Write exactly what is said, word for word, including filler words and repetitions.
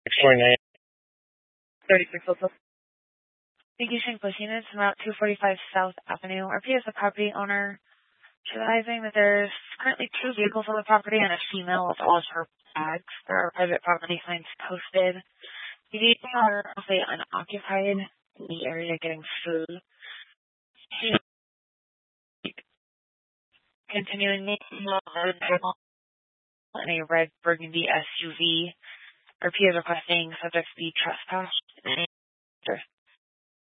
twenty-nine. thirty-six Lopez. Vacation Plus Units from Route two forty-five South Avenue. R P is the property owner, realizing that there's currently two vehicles on the property and a female with all of her bags. There are private property signs posted. The vehicles are mostly unoccupied in the area getting food. Continuing in a red burgundy S U V. R P is requesting subject to be trespassed.